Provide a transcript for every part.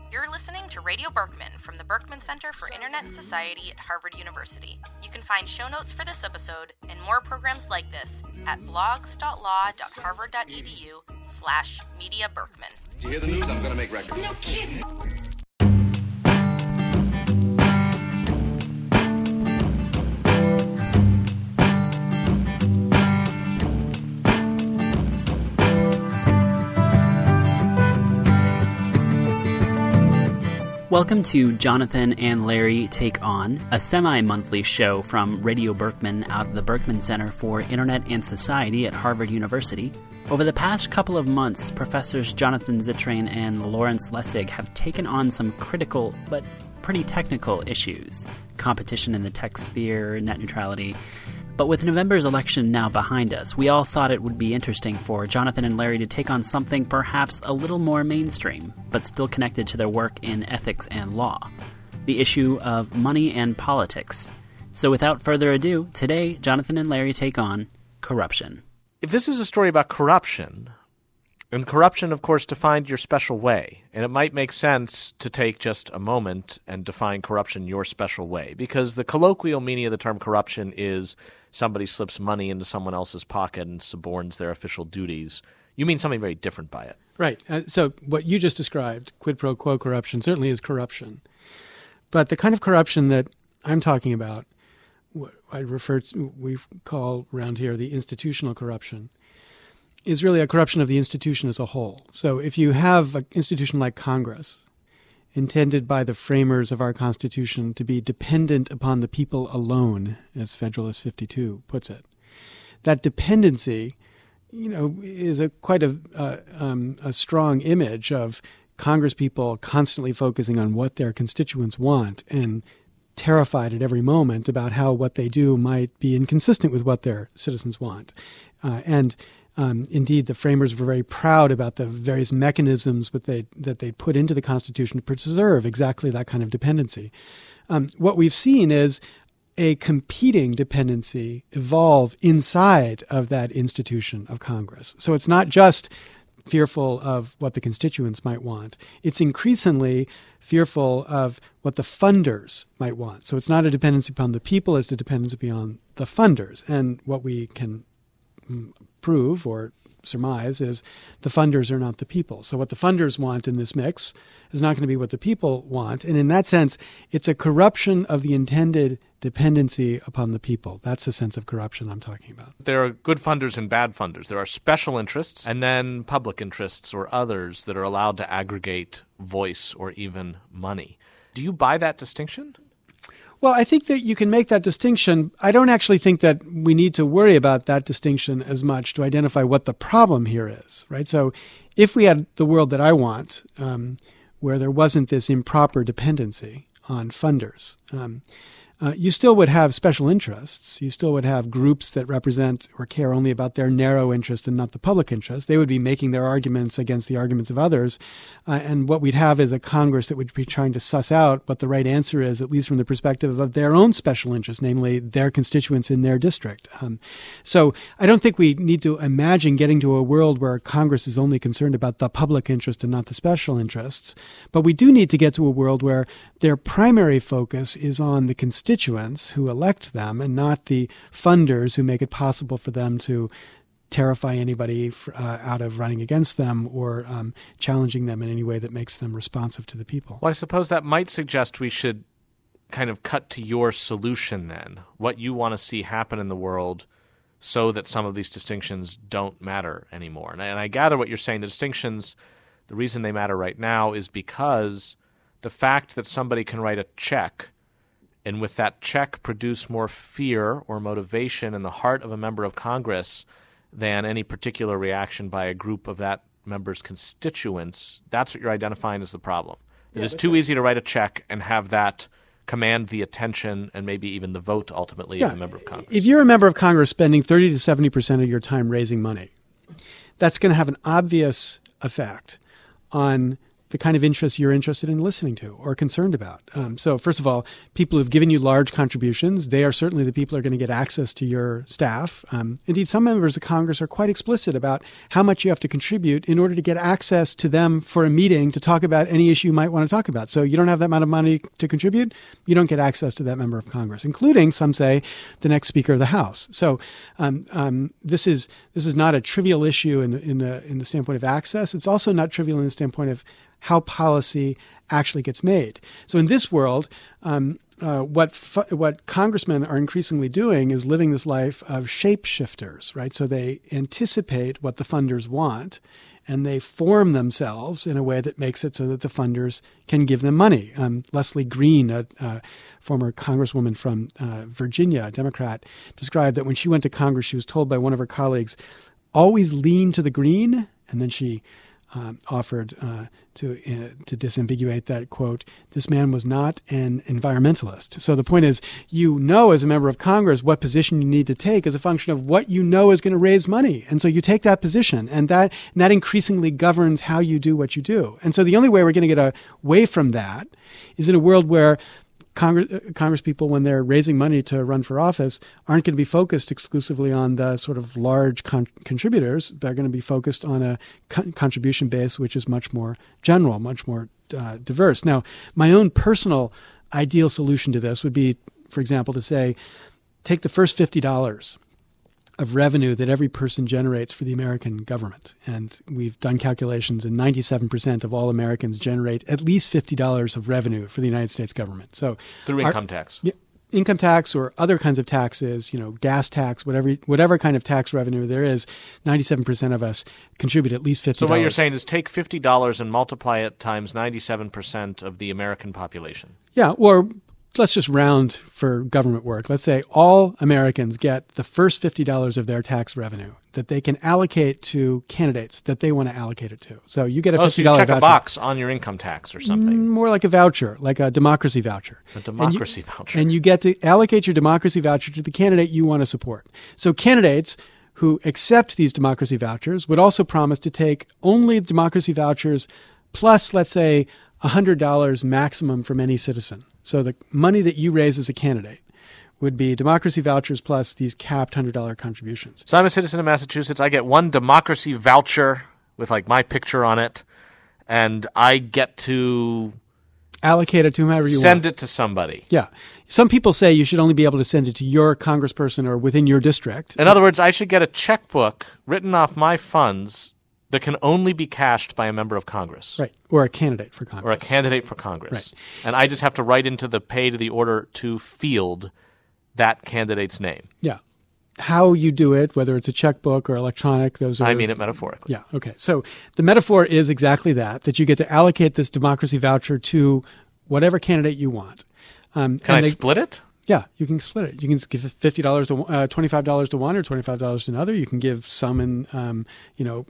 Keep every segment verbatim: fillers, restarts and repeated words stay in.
You're listening to Radio Berkman from the Berkman Center for Internet and Society at Harvard University. You can find show notes for this episode and more programs like this at blogs.law.harvard.edu slash media Berkman. Do you hear the news? I'm going to make records. No kidding. Welcome to Jonathan and Larry Take On, a semi-monthly show from Radio Berkman out of the Berkman Center for Internet and Society at Harvard University. Over the past couple of months, Professors Jonathan Zittrain and Lawrence Lessig have taken on some critical but pretty technical issues. Competition in the tech sphere, net neutrality. But with November's election now behind us, we all thought it would be interesting for Jonathan and Larry to take on something perhaps a little more mainstream, but still connected to their work in ethics and law. The issue of money and politics. So without further ado, today, Jonathan and Larry take on corruption. If this is a story about corruption, and corruption, of course, defined your special way, and it might make sense to take just a moment and define corruption your special way, because the colloquial meaning of the term corruption is somebody slips money into someone else's pocket and suborns their official duties. You mean something very different by it. Right. Uh, so what you just described, quid pro quo corruption, certainly is corruption. But the kind of corruption that I'm talking about, what I refer to, we call around here the institutional corruption, is really a corruption of the institution as a whole. So if you have an institution like Congress, intended by the framers of our Constitution to be dependent upon the people alone, as Federalist fifty-two puts it, that dependency, you know, is a quite a, uh, um, a strong image of Congress people constantly focusing on what their constituents want and terrified at every moment about how what they do might be inconsistent with what their citizens want. Uh, and Um, indeed, the framers were very proud about the various mechanisms that they that they put into the Constitution to preserve exactly that kind of dependency. Um, what we've seen is a competing dependency evolve inside of that institution of Congress. So it's not just fearful of what the constituents might want. It's increasingly fearful of what the funders might want. So it's not a dependency upon the people, it's a dependency upon the funders. And what we can prove or surmise is the funders are not the people. So what the funders want in this mix is not going to be what the people want. And in that sense, it's a corruption of the intended dependency upon the people. That's the sense of corruption I'm talking about. There are good funders and bad funders. There are special interests and then public interests or others that are allowed to aggregate voice or even money. Do you buy that distinction? Well, I think that you can make that distinction. I don't actually think that we need to worry about that distinction as much to identify what the problem here is, right? So if we had the world that I want, um, where there wasn't this improper dependency on funders, um, uh, you still would have special interests. You still would have groups that represent or care only about their narrow interest and not the public interest. They would be making their arguments against the arguments of others. Uh, and what we'd have is a Congress that would be trying to suss out what the right answer is, at least from the perspective of their own special interest, namely their constituents in their district. Um, so I don't think we need to imagine getting to a world where Congress is only concerned about the public interest and not the special interests. But we do need to get to a world where their primary focus is on the constituents who elect them and not the funders who make it possible for them to terrify anybody uh, out of running against them or um, challenging them in any way that makes them responsive to the people. Well, I suppose that might suggest we should kind of cut to your solution then, what you want to see happen in the world so that some of these distinctions don't matter anymore. And I, and I gather what you're saying, the distinctions, the reason they matter right now is because the fact that somebody can write a check and with that check produce more fear or motivation in the heart of a member of Congress than any particular reaction by a group of that member's constituents, that's what you're identifying as the problem. It yeah, is too right. easy to write a check and have that command the attention and maybe even the vote ultimately yeah. of a member of Congress. If you're a member of Congress spending thirty to seventy percent of your time raising money, that's going to have an obvious effect on the kind of interests you're interested in listening to or concerned about. Um, so first of all, people who've given you large contributions, they are certainly the people who are going to get access to your staff. Um, indeed, some members of Congress are quite explicit about how much you have to contribute in order to get access to them for a meeting to talk about any issue you might want to talk about. So you don't have that amount of money to contribute, you don't get access to that member of Congress, including, some say, the next Speaker of the House. So um, um, this is this is not a trivial issue in the, in the in the standpoint of access. It's also not trivial in the standpoint of how policy actually gets made. So in this world, um, uh, what fu- what congressmen are increasingly doing is living this life of shapeshifters, right? So they anticipate what the funders want, and they form themselves in a way that makes it so that the funders can give them money. Um, Leslie Green, a, a former congresswoman from uh, Virginia, a Democrat, described that when she went to Congress, she was told by one of her colleagues, always lean to the green, and then she Um, offered uh, to uh, to disambiguate that, quote, this man was not an environmentalist. So the point is, you know as a member of Congress what position you need to take as a function of what you know is going to raise money. And so you take that position, and that, and that increasingly governs how you do what you do. And so the only way we're going to get away from that is in a world where Congress, Congress people, when they're raising money to run for office, aren't going to be focused exclusively on the sort of large con- contributors. They're going to be focused on a con- contribution base which is much more general, much more uh, diverse. Now, my own personal ideal solution to this would be, for example, to say, take the first fifty dollars of revenue that every person generates for the American government. And we've done calculations, and ninety-seven percent of all Americans generate at least fifty dollars of revenue for the United States government. So through our, income tax. Yeah, income tax or other kinds of taxes, you know, gas tax, whatever whatever kind of tax revenue there is, ninety-seven percent of us contribute at least fifty dollars. So what you're saying is take fifty dollars and multiply it times ninety-seven percent of the American population. Yeah, or let's just round for government work. Let's say all Americans get the first fifty dollars of their tax revenue that they can allocate to candidates that they want to allocate it to. So you get a fifty dollars oh, so you check voucher. a box on your income tax or something. More like a voucher, like a democracy voucher. A democracy and you, voucher. And you get to allocate your democracy voucher to the candidate you want to support. So candidates who accept these democracy vouchers would also promise to take only democracy vouchers plus, let's say, one hundred dollars maximum from any citizen. So the money that you raise as a candidate would be democracy vouchers plus these capped one hundred dollars contributions. So I'm a citizen of Massachusetts. I get one democracy voucher with like my picture on it, and I get to allocate it to whomever you send want. Send it to somebody. Yeah. Some people say you should only be able to send it to your congressperson or within your district. In other words, I should get a checkbook written off my funds that can only be cashed by a member of Congress. Right. Or a candidate for Congress. Or a candidate for Congress. Right. And I just have to write into the pay to the order to field that candidate's name. Yeah. How you do it, whether it's a checkbook or electronic, those are... I mean it metaphorically. Yeah, okay. So the metaphor is exactly that, that you get to allocate this democracy voucher to whatever candidate you want. Um, can I they, split it? Yeah, you can split it. You can give fifty dollars to uh, twenty-five dollars to one or twenty-five dollars to another. You can give some in, um, you know,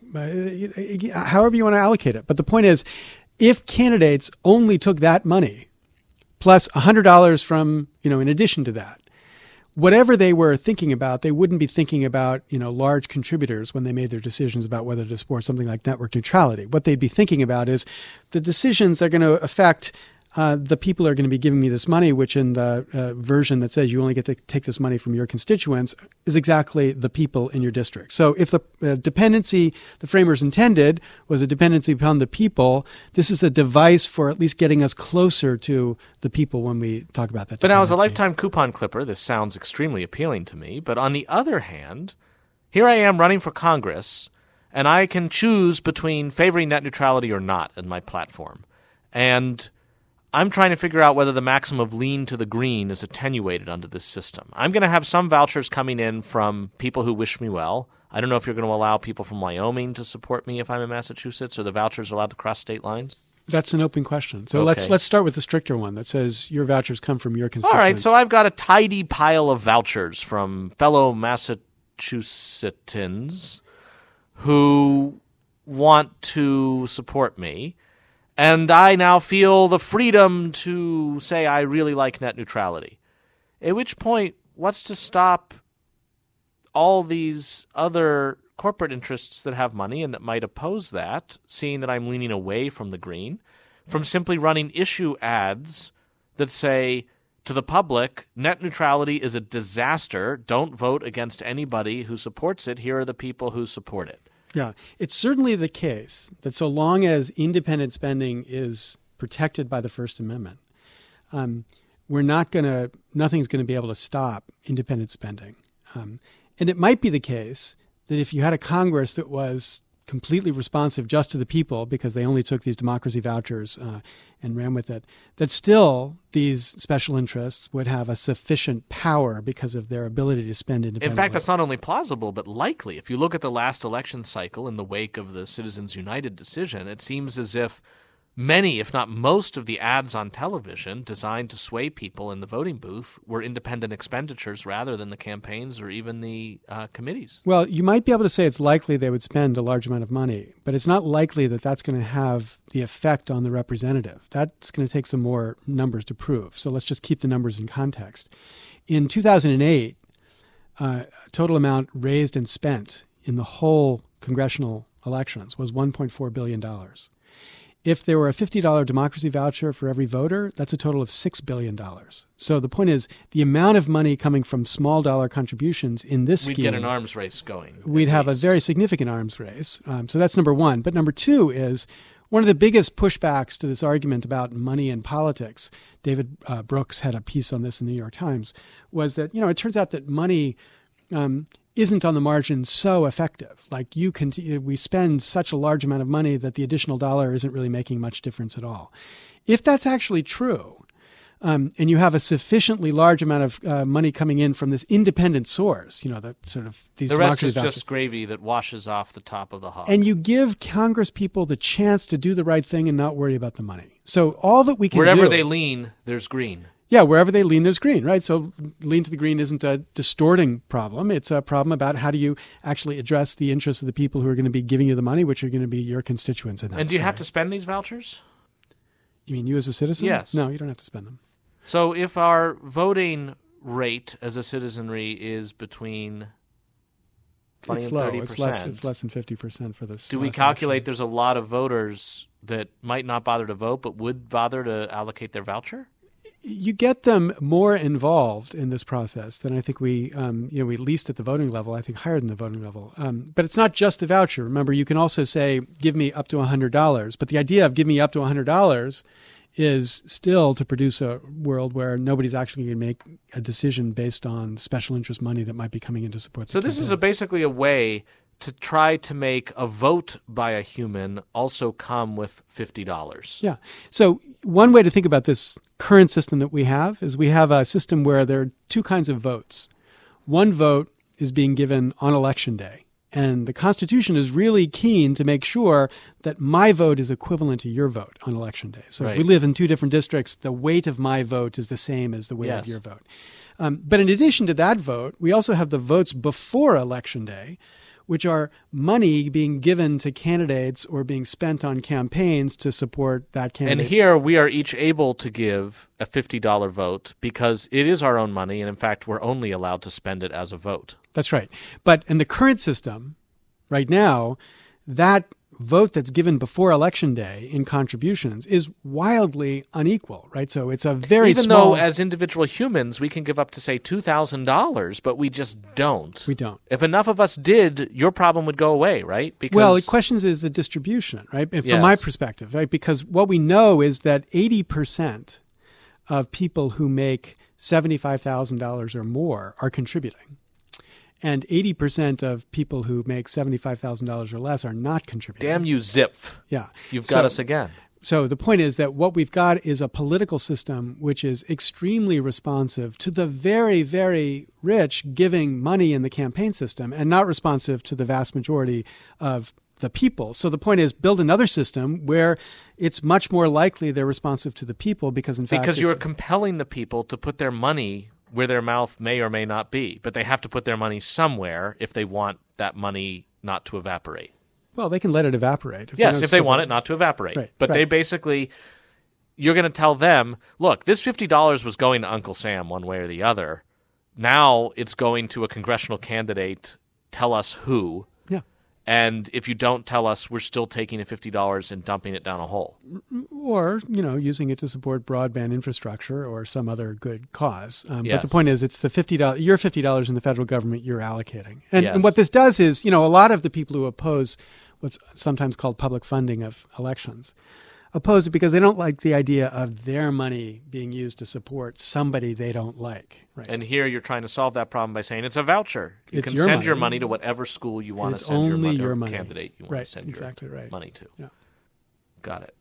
uh, however you want to allocate it. But the point is, if candidates only took that money plus one hundred dollars from, you know, in addition to that, whatever they were thinking about, they wouldn't be thinking about, you know, large contributors when they made their decisions about whether to support something like network neutrality. What they'd be thinking about is the decisions that are going to affect Uh, the people are going to be giving me this money, which in the uh, version that says you only get to take this money from your constituents is exactly the people in your district. So if the uh, dependency the framers intended was a dependency upon the people, this is a device for at least getting us closer to the people when we talk about that. But now as a dependency. lifetime coupon clipper, this sounds extremely appealing to me. But on the other hand, here I am running for Congress, and I can choose between favoring net neutrality or not in my platform. And I'm trying to figure out whether the maxim of lean to the green is attenuated under this system. I'm going to have some vouchers coming in from people who wish me well. I don't know if you're going to allow people from Wyoming to support me if I'm in Massachusetts. Are the vouchers allowed to cross state lines? That's an open question. So okay. let's let's start with the stricter one that says your vouchers come from your constituents. All right, so I've got a tidy pile of vouchers from fellow Massachusettsans who want to support me. And I now feel the freedom to say I really like net neutrality. At which point, what's to stop all these other corporate interests that have money and that might oppose that, seeing that I'm leaning away from the green, from simply running issue ads that say to the public, net neutrality is a disaster. Don't vote against anybody who supports it. Here are the people who support it. Yeah, it's certainly the case that so long as independent spending is protected by the First Amendment, um, we're not going to, nothing's going to be able to stop independent spending. Um, and it might be the case that if you had a Congress that was completely responsive just to the people because they only took these democracy vouchers uh, and ran with it, that still these special interests would have a sufficient power because of their ability to spend independently. In fact, that's not only plausible, but likely. If you look at the last election cycle in the wake of the Citizens United decision, it seems as if many, if not most, of the ads on television designed to sway people in the voting booth were independent expenditures rather than the campaigns or even the uh, committees. Well, you might be able to say it's likely they would spend a large amount of money, but it's not likely that that's going to have the effect on the representative. That's going to take some more numbers to prove. So let's just keep the numbers in context. In two thousand eight, uh, total amount raised and spent in the whole congressional elections was one point four billion dollars. If there were a fifty dollars democracy voucher for every voter, that's a total of six billion dollars. So the point is, the amount of money coming from small dollar contributions in this We'd scheme... get an arms race going. We'd have least. a very significant arms race. Um, so that's number one. But number two is one of the biggest pushbacks to this argument about money and politics. David uh, Brooks had a piece on this in the New York Times, was that, you know, it turns out that money... Um, isn't on the margin so effective. Like you can, we spend such a large amount of money that the additional dollar isn't really making much difference at all. If that's actually true, um, and you have a sufficiently large amount of uh, money coming in from this independent source, you know, the sort of these the rest is vouchers, just gravy that washes off the top of the hog. and you give Congress people the chance to do the right thing and not worry about the money. So all that we can Wherever do, they lean, there's green. Yeah, wherever they lean, there's green, right? So lean to the green isn't a distorting problem. It's a problem about how do you actually address the interests of the people who are going to be giving you the money, which are going to be your constituents. In that And do you story. have to spend these vouchers? You mean you as a citizen? Yes. No, you don't have to spend them. So if our voting rate as a citizenry is between twenty it's and low. thirty It's percent, less. It's less than fifty percent for this. do we last calculate election. there's a lot of voters that might not bother to vote but would bother to allocate their voucher? You get them more involved in this process than I think we, um, you know, we least at the voting level. I think higher than the voting level. Um, but it's not just the voucher. Remember, you can also say, "Give me up to a hundred dollars." But the idea of "give me up to a hundred dollars" is still to produce a world where nobody's actually going to make a decision based on special interest money that might be coming in to support. The So this campaign. is a, basically a way to try to make a vote by a human also come with fifty dollars. Yeah. So one way to think about this current system that we have is we have a system where there are two kinds of votes. One vote is being given on election day. And the Constitution is really keen to make sure that my vote is equivalent to your vote on election day. So Right. if we live in two different districts, the weight of my vote is the same as the weight Yes. of your vote. Um, but in addition to that vote, we also have the votes before election day, which are money being given to candidates or being spent on campaigns to support that candidate. And here we are each able to give a fifty dollars vote because it is our own money, and in fact we're only allowed to spend it as a vote. That's right. But in the current system, right now, that vote that's given before election day in contributions is wildly unequal, right? So it's a very Even small... though as individual humans we can give up to, say, two thousand dollars, but we just don't. We don't. If enough of us did, your problem would go away, right? Because Well, the question is the distribution, right? From Yes. my perspective, right? Because what we know is that eighty percent of people who make seventy-five thousand dollars or more are contributing. And eighty percent of people who make seventy-five thousand dollars or less are not contributing. damn you, Zipf. Yeah. You've So- got us again. So the point is that what we've got is a political system which is extremely responsive to the very, very rich giving money in the campaign system and not responsive to the vast majority of the people. So the point is build another system where it's much more likely they're responsive to the people because, in fact, Because it's- you're compelling the people to put their money where their mouth may or may not be, but they have to put their money somewhere if they want that money not to evaporate. well, they can let it evaporate. If Yes, don't if they support- want it not to evaporate. Right, but they right. basically, you're going to tell them, look, this fifty dollars was going to Uncle Sam one way or the other. Now it's going to a congressional candidate. Tell us who. Yeah. And if you don't tell us, we're still taking the fifty dollars and dumping it down a hole. Or, you know, using it to support broadband infrastructure or some other good cause. Um, Yes. But the point is, it's the fifty dollars, your fifty dollars in the federal government you're allocating. And, Yes. and what this does is, you know, a lot of the people who oppose what's sometimes called public funding of elections oppose it because they don't like the idea of their money being used to support somebody they don't like. Right? And here you're trying to solve that problem by saying it's a voucher. You It's can your send money. your money to whatever school you want It's to send your only money, your or money. candidate you want Right, to send exactly your right. money to. Yeah. Got it.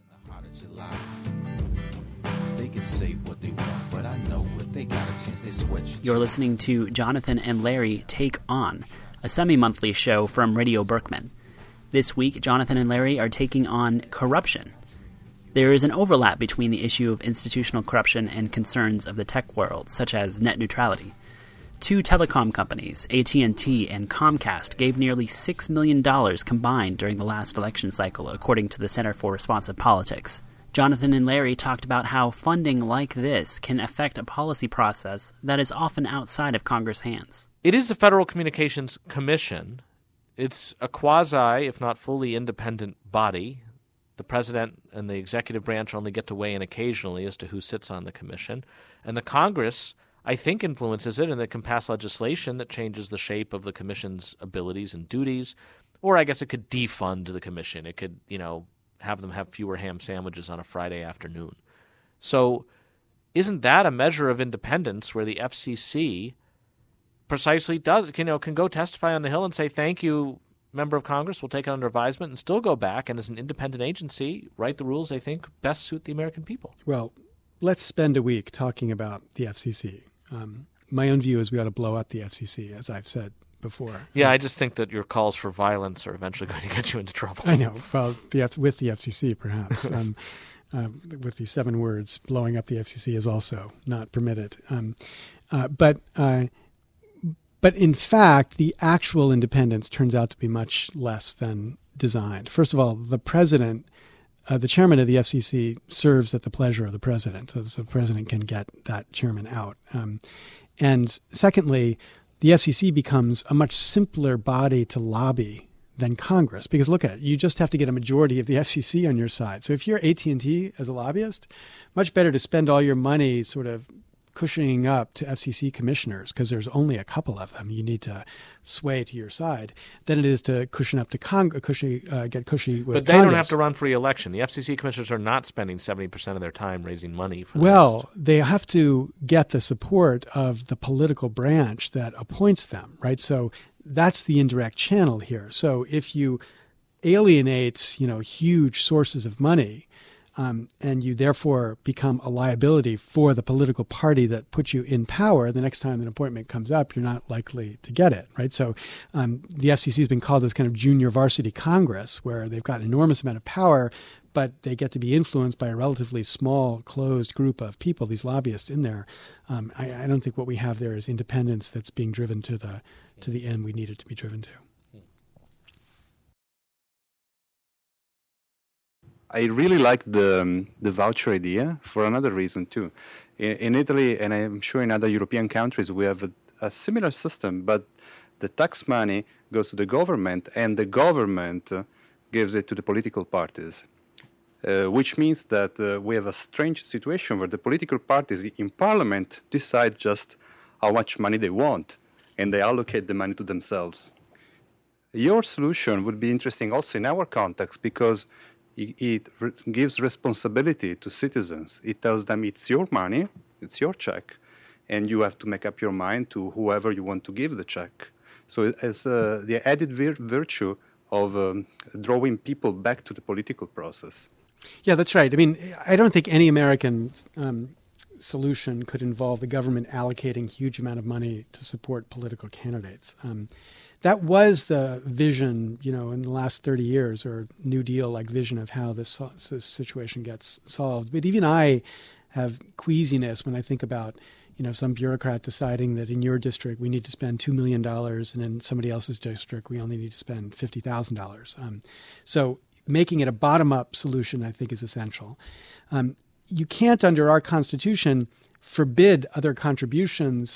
They can say what they want, but I know if they got a chance, they sweat you. You're listening to Jonathan and Larry Take On, a semi-monthly show from Radio Berkman. This week, Jonathan and Larry are taking on corruption. There is an overlap between the issue of institutional corruption and concerns of the tech world, such as net neutrality. Two telecom companies, A T and T and Comcast, gave nearly six million dollars combined during the last election cycle, according to the Center for Responsive Politics. Jonathan and Larry talked about how funding like this can affect a policy process that is often outside of Congress' hands. It is the Federal Communications Commission. It's a quasi, if not fully independent body. The president and the executive branch only get to weigh in occasionally as to who sits on the commission. And the Congress, I think, influences it, and it can pass legislation that changes the shape of the commission's abilities and duties. Or I guess it could defund the commission. It could, you know, have them have fewer ham sandwiches on a Friday afternoon. So isn't that a measure of independence where the F C C precisely does, you know, can go testify on the Hill and say, thank you, member of Congress, we'll take it under advisement, and still go back and as an independent agency write the rules they think best suit the American people? Well, let's spend a week talking about the F C C. Um, my own view is we ought to blow up the F C C, as I've said before. Yeah, I just think that your calls for violence are eventually going to get you into trouble. I know. Well, the F- with the F C C, perhaps. um, uh, with the seven words, blowing up the F C C is also not permitted. Um, uh, but uh, but in fact, the actual independence turns out to be much less than designed. First of all, the president, uh, the chairman of the F C C, serves at the pleasure of the president, so, so the president can get that chairman out. Um, and secondly, the F C C becomes a much simpler body to lobby than Congress. Because look at it, you just have to get a majority of the F C C on your side. So if you're A T and T as a lobbyist, much better to spend all your money sort of cushioning up to F C C commissioners, because there's only a couple of them you need to sway to your side, than it is to cushion up to Cong- cushy, uh, get cushy with But they Congress. don't have to run for re-election. The F C C commissioners are not spending seventy percent of their time raising money for the Well, next- they have to get the support of the political branch that appoints them, right? So that's the indirect channel here. So if you alienate, you know, huge sources of money, um, and you therefore become a liability for the political party that put you in power, the next time an appointment comes up, you're not likely to get it, right? So um, the F C C has been called this kind of junior varsity Congress, where they've got an enormous amount of power, but they get to be influenced by a relatively small, closed group of people, these lobbyists in there. Um, I, I don't think what we have there is independence that's being driven to the to the end we need it to be driven to. I really like the um, the voucher idea for another reason too. In, in Italy, and I'm sure in other European countries, we have a, a similar system, but the tax money goes to the government, and the government uh, gives it to the political parties, uh, which means that uh, we have a strange situation where the political parties in parliament decide just how much money they want, and they allocate the money to themselves. Your solution would be interesting also in our context, because it re- gives responsibility to citizens. It tells them it's your money, it's your check, and you have to make up your mind to whoever you want to give the check. So it has uh, the added vir- virtue of um, drawing people back to the political process. Yeah, that's right. I mean, I don't think any American um, solution could involve the government allocating huge amount of money to support political candidates. Um, that was the vision, you know, in the last thirty years, or New Deal-like vision of how this, this situation gets solved. But even I have queasiness when I think about, you know, some bureaucrat deciding that in your district we need to spend two million dollars, and in somebody else's district we only need to spend fifty thousand dollars. Um, so making it a bottom-up solution, I think, is essential. Um, you can't, under our Constitution, forbid other contributions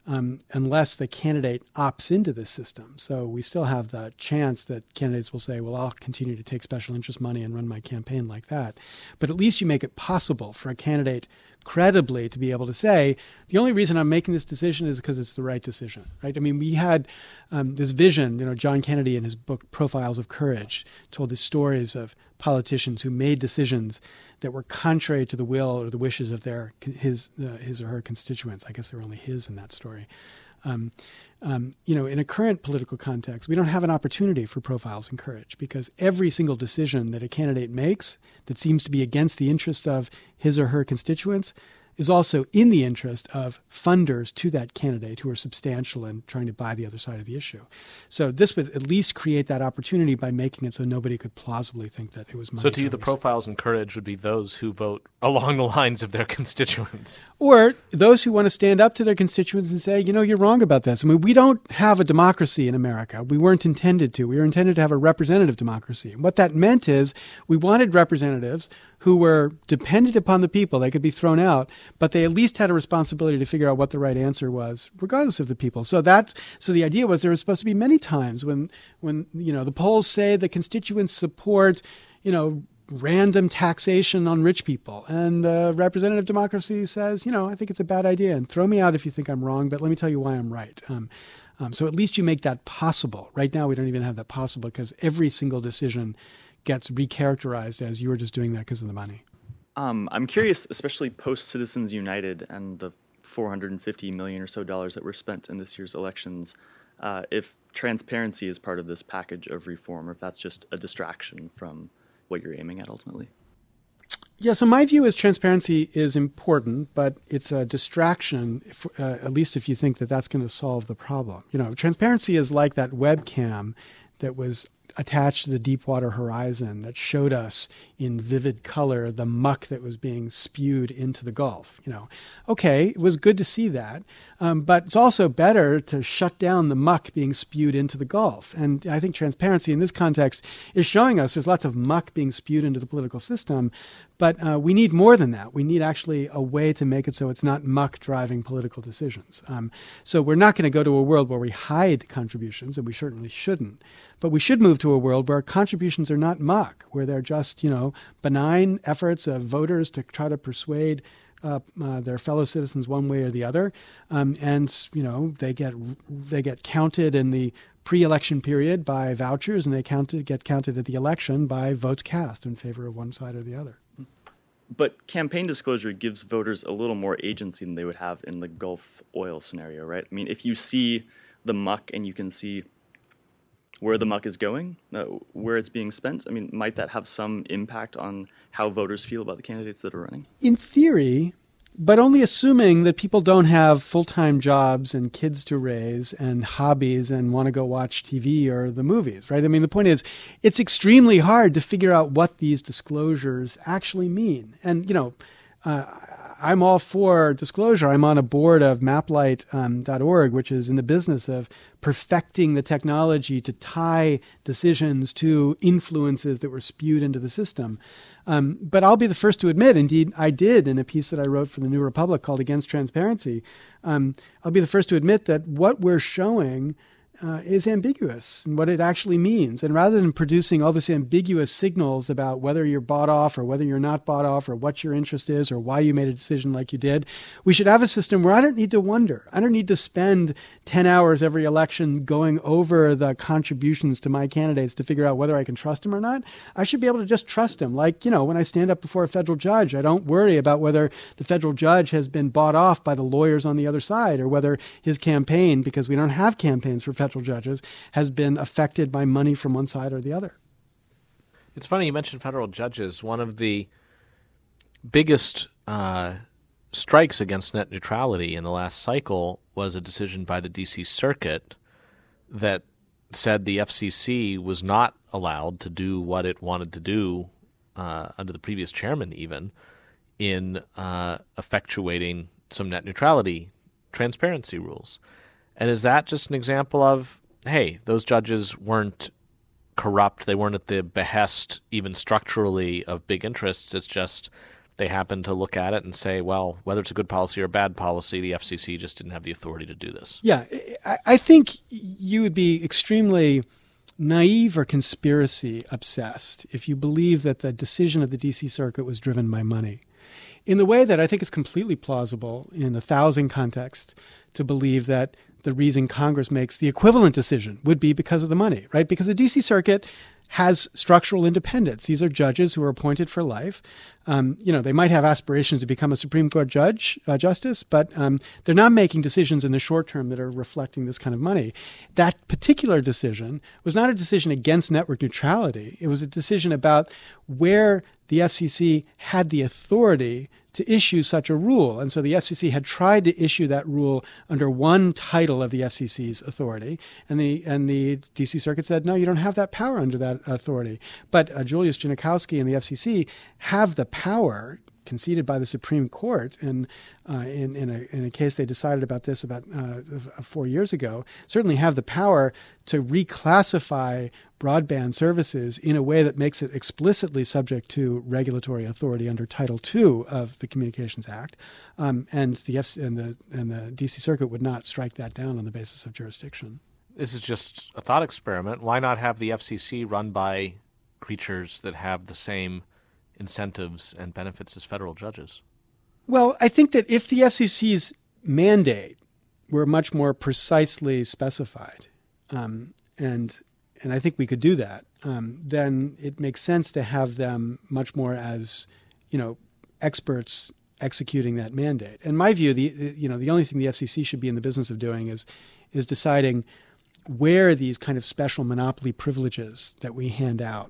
um, unless the candidate opts into this system. So we still have the chance that candidates will say, well, I'll continue to take special interest money and run my campaign like that. But at least you make it possible for a candidate credibly to be able to say, the only reason I'm making this decision is because it's the right decision, right? I mean, we had um, this vision, you know, John Kennedy in his book Profiles of Courage told the stories of politicians who made decisions that were contrary to the will or the wishes of their his uh, his or her constituents. I guess they were only his in that story. Um, um, you know, in a current political context, we don't have an opportunity for profiles in courage because every single decision that a candidate makes that seems to be against the interest of his or her constituents is also in the interest of funders to that candidate who are substantial in trying to buy the other side of the issue. So this would at least create that opportunity by making it so nobody could plausibly think that it was money. So to you, the profiles in courage would be those who vote along the lines of their constituents. Or those who want to stand up to their constituents and say, you know, you're wrong about this. I mean, we don't have a democracy in America. We weren't intended to. We were intended to have a representative democracy. And what that meant is we wanted representatives who were dependent upon the people. They could be thrown out, but they at least had a responsibility to figure out what the right answer was, regardless of the people. So that, so the idea was there was supposed to be many times when, when you know, the polls say the constituents support, you know, random taxation on rich people, and the representative democracy says, you know, I think it's a bad idea, and throw me out if you think I'm wrong, but let me tell you why I'm right. Um, um, so at least you make that possible. Right now, we don't even have that possible because every single decision gets recharacterized as you were just doing that because of the money. Um, I'm curious, especially post Citizens United and the four hundred fifty million or so dollars that were spent in this year's elections, uh, if transparency is part of this package of reform, or if that's just a distraction from what you're aiming at ultimately. Yeah, so my view is transparency is important, but it's a distraction, if, uh, at least if you think that that's going to solve the problem. You know, transparency is like that webcam that was attached to the Deepwater Horizon that showed us in vivid color the muck that was being spewed into the Gulf. You know, okay, it was good to see that, um, but it's also better to shut down the muck being spewed into the Gulf. And I think transparency in this context is showing us there's lots of muck being spewed into the political system, but uh, we need more than that. We need actually a way to make it so it's not muck driving political decisions. Um, so we're not going to go to a world where we hide contributions, and we certainly shouldn't. But we should move to a world where contributions are not muck, where they're just, you know, benign efforts of voters to try to persuade uh, uh, their fellow citizens one way or the other, um, and you know they get they get counted in the pre-election period by vouchers, and they counted get counted at the election by votes cast in favor of one side or the other. But campaign disclosure gives voters a little more agency than they would have in the Gulf oil scenario, right? I mean, if you see the muck and you can see where the muck is going, uh, where it's being spent, I mean, might that have some impact on how voters feel about the candidates that are running? In theory, but only assuming that people don't have full-time jobs and kids to raise and hobbies and want to go watch T V or the movies, right? I mean, the point is, it's extremely hard to figure out what these disclosures actually mean. And, you know, uh, I'm all for disclosure. I'm on a board of maplight dot org, um, which is in the business of perfecting the technology to tie decisions to influences that were spewed into the system. Um, but I'll be the first to admit, indeed, I did in a piece that I wrote for the New Republic called Against Transparency. Um, I'll be the first to admit that what we're showing Uh, is ambiguous in what it actually means. And rather than producing all this ambiguous signals about whether you're bought off or whether you're not bought off or what your interest is or why you made a decision like you did, we should have a system where I don't need to wonder. I don't need to spend ten hours every election going over the contributions to my candidates to figure out whether I can trust them or not. I should be able to just trust them. Like, you know, when I stand up before a federal judge, I don't worry about whether the federal judge has been bought off by the lawyers on the other side or whether his campaign, because we don't have campaigns for federal judges, has been affected by money from one side or the other. It's funny you mentioned federal judges. One of the biggest uh, strikes against net neutrality in the last cycle was a decision by the D C Circuit that said the F C C was not allowed to do what it wanted to do uh, under the previous chairman even in uh, effectuating some net neutrality transparency rules. And is that just an example of, hey, those judges weren't corrupt, they weren't at the behest even structurally of big interests, it's just they happen to look at it and say, well, whether it's a good policy or a bad policy, the F C C just didn't have the authority to do this. Yeah, I, I think you would be extremely naive or conspiracy obsessed if you believe that the decision of the D C Circuit was driven by money. In the way that I think it's completely plausible in a thousand contexts to believe that the reason Congress makes the equivalent decision would be because of the money, right? Because the D C Circuit has structural independence. These are judges who are appointed for life. Um, you know, they might have aspirations to become a Supreme Court judge, uh, justice, but um, they're not making decisions in the short term that are reflecting this kind of money. That particular decision was not a decision against network neutrality. It was a decision about where the F C C had the authority to issue such a rule. And so the F C C had tried to issue that rule under one title of the F C C's authority. And the and the D C Circuit said, no, you don't have that power under that authority. But uh, Julius Genachowski and the F C C have the power conceded by the Supreme Court, and uh, in, in, a, in a case they decided about this about uh, four years ago, certainly have the power to reclassify broadband services in a way that makes it explicitly subject to regulatory authority under Title two of the Communications Act. Um, and, the F- and, the, and the D C Circuit would not strike that down on the basis of jurisdiction. This is just a thought experiment. Why not have the F C C run by creatures that have the same incentives and benefits as federal judges? Well, I think that if the F C C's mandate were much more precisely specified, um, and and I think we could do that, um, then it makes sense to have them much more as, you know, experts executing that mandate. In my view, the you know the only thing the F C C should be in the business of doing is is deciding where these kind of special monopoly privileges that we hand out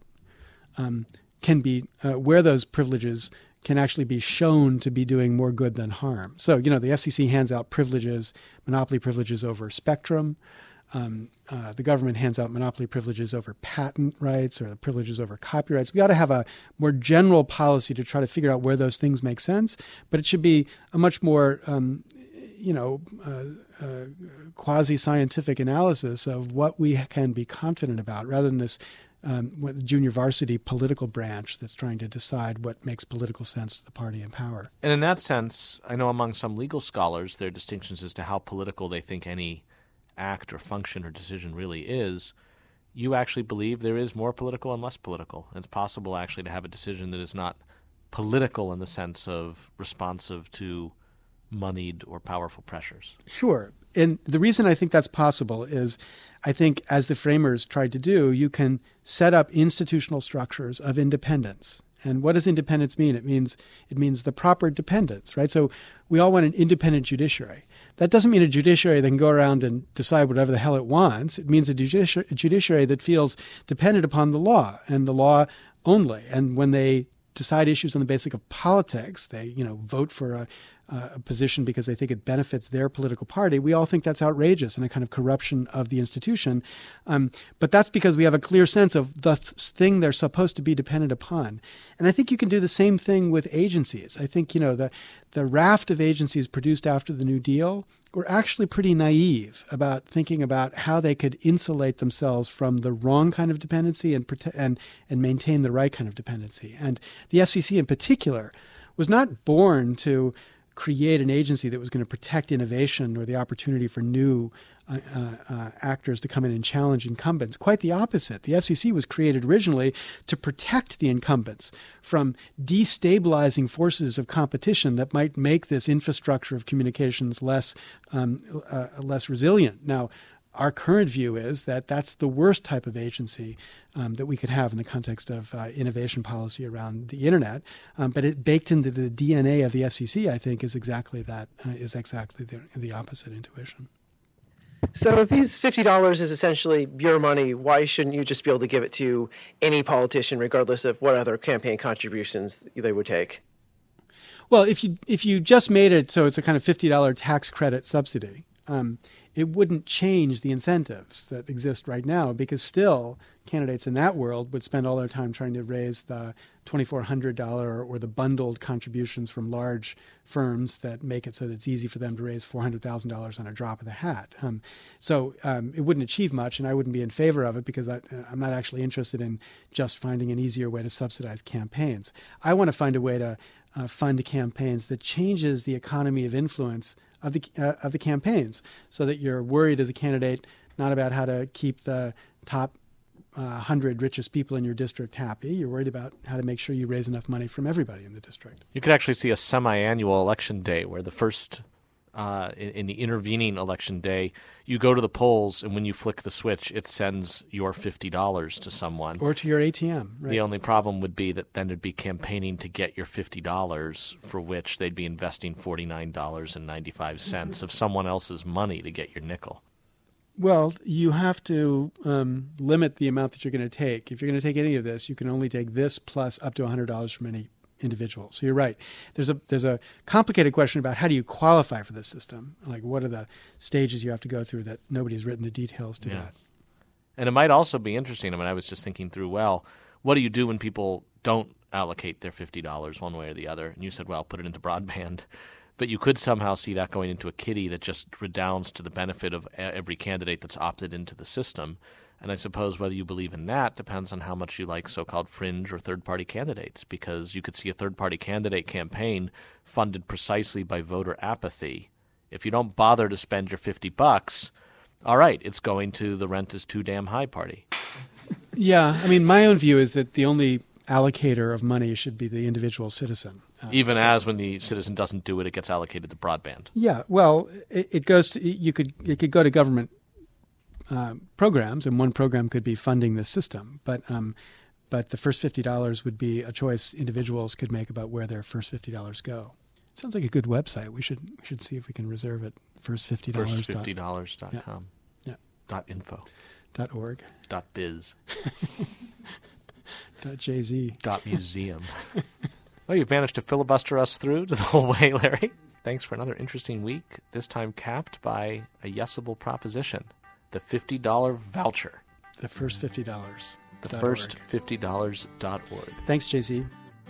um, can be, uh, where those privileges can actually be shown to be doing more good than harm. So, you know, the F C C hands out privileges, monopoly privileges over spectrum. Um, uh, the government hands out monopoly privileges over patent rights or the privileges over copyrights. We ought to have a more general policy to try to figure out where those things make sense, but it should be a much more, um, you know, uh, uh, quasi-scientific analysis of what we can be confident about rather than this Um, what junior varsity political branch that's trying to decide what makes political sense to the party in power. And in that sense, I know among some legal scholars there are distinctions as to how political they think any act or function or decision really is. You actually believe there is more political and less political. It's possible actually to have a decision that is not political in the sense of responsive to moneyed or powerful pressures. Sure. And the reason I think that's possible is I think, as the framers tried to do, you can set up institutional structures of independence. And what does independence mean? It means it means the proper dependence, right? So we all want an independent judiciary. That doesn't mean a judiciary that can go around and decide whatever the hell it wants. It means a, judici- a judiciary that feels dependent upon the law and the law only. And when they decide issues on the basis of politics, they, you know, vote for a Uh, a position because they think it benefits their political party, we all think that's outrageous and a kind of corruption of the institution. Um, but that's because we have a clear sense of the th- thing they're supposed to be dependent upon. And I think you can do the same thing with agencies. I think, you know, the, the raft of agencies produced after the New Deal were actually pretty naive about thinking about how they could insulate themselves from the wrong kind of dependency and prote- and, and maintain the right kind of dependency. And the F C C in particular was not born to create an agency that was going to protect innovation or the opportunity for new uh, uh, actors to come in and challenge incumbents. Quite the opposite. The F C C was created originally to protect the incumbents from destabilizing forces of competition that might make this infrastructure of communications less um, uh, less resilient. Now, our current view is that that's the worst type of agency um, that we could have in the context of uh, innovation policy around the internet. Um, but it baked into the D N A of the F C C, I think, is exactly that, uh, is exactly the, the opposite intuition. So if these fifty dollars is essentially your money, why shouldn't you just be able to give it to any politician, regardless of what other campaign contributions they would take? Well, if you if you just made it so it's a kind of fifty dollars tax credit subsidy, um, it wouldn't change the incentives that exist right now, because still candidates in that world would spend all their time trying to raise the twenty-four hundred dollars or the bundled contributions from large firms that make it so that it's easy for them to raise four hundred thousand dollars on a drop of the hat. Um, so um, it wouldn't achieve much, and I wouldn't be in favor of it because I, I'm not actually interested in just finding an easier way to subsidize campaigns. I want to find a way to uh, fund campaigns that changes the economy of influence of the uh, of the campaigns, so that you're worried as a candidate not about how to keep the top uh, hundred richest people in your district happy. You're worried about how to make sure you raise enough money from everybody in the district. You could actually see a semi-annual election day where the first, uh, in, in the intervening election day, you go to the polls, and when you flick the switch, it sends your fifty dollars to someone. Or to your A T M. Right? The only problem would be that then it'd be campaigning to get your fifty dollars, for which they'd be investing forty-nine dollars and ninety-five cents of someone else's money to get your nickel. Well, you have to um, limit the amount that you're going to take. If you're going to take any of this, you can only take this plus up to one hundred dollars from any individual. So you're right. There's a there's a complicated question about how do you qualify for this system? Like, what are the stages you have to go through that nobody's written the details to Yeah. that? And it might also be interesting. I mean, I was just thinking through, well, what do you do when people don't allocate their fifty dollars one way or the other? And you said, well, put it into broadband. But you could somehow see that going into a kitty that just redounds to the benefit of every candidate that's opted into the system. And I suppose whether you believe in that depends on how much you like so-called fringe or third-party candidates, because you could see a third-party candidate campaign funded precisely by voter apathy. If you don't bother to spend your fifty bucks, all right, it's going to the rent is too damn high party. Yeah, I mean, my own view is that the only allocator of money should be the individual citizen. Um, Even so, as when the citizen doesn't do it, it gets allocated to broadband. Yeah, well, it, it goes to you could it could go to government uh, programs, and one program could be funding this system. But um, but the first fifty dollars would be a choice individuals could make about where their first fifty dollars go. It sounds like a good website. We should we should see if we can reserve it. First fifty dollars. First fifty dollars dot com. Yeah. yeah. Dot info. Dot org. Dot biz. Dot jz. Dot museum. Well, you've managed to filibuster us through to the whole way, Larry. Thanks for another interesting week, this time capped by a yesable proposition, the fifty dollars voucher. The first fifty dollars. The first fifty dollars dot org. Thanks, J Z.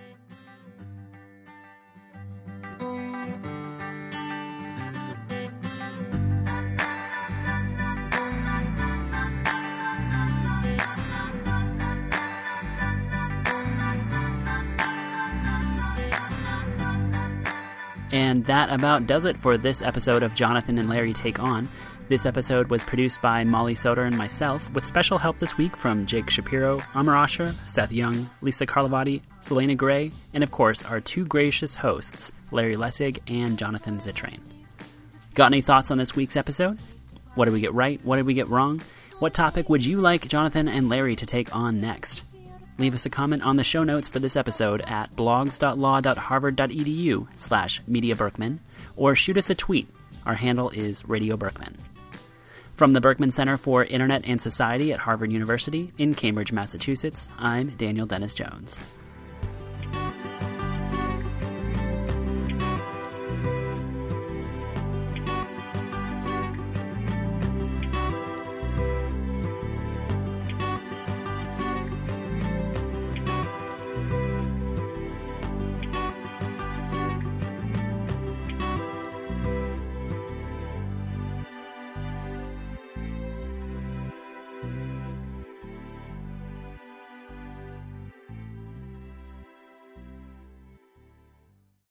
And that about does it for this episode of Jonathan and Larry Take On. This episode was produced by Molly Soder and myself, with special help this week from Jake Shapiro, Amar Asher, Seth Young, Lisa Carlovati, Selena Gray, and of course our two gracious hosts, Larry Lessig and Jonathan Zittrain. Got any thoughts on this week's episode? What did we get right? What did we get wrong? What topic would you like Jonathan and Larry to take on next? Leave us a comment on the show notes for this episode at blogs.law.harvard.edu slash Media Berkman, or shoot us a tweet. Our handle is Radio Berkman. From the Berkman Center for Internet and Society at Harvard University in Cambridge, Massachusetts, I'm Daniel Dennis Jones.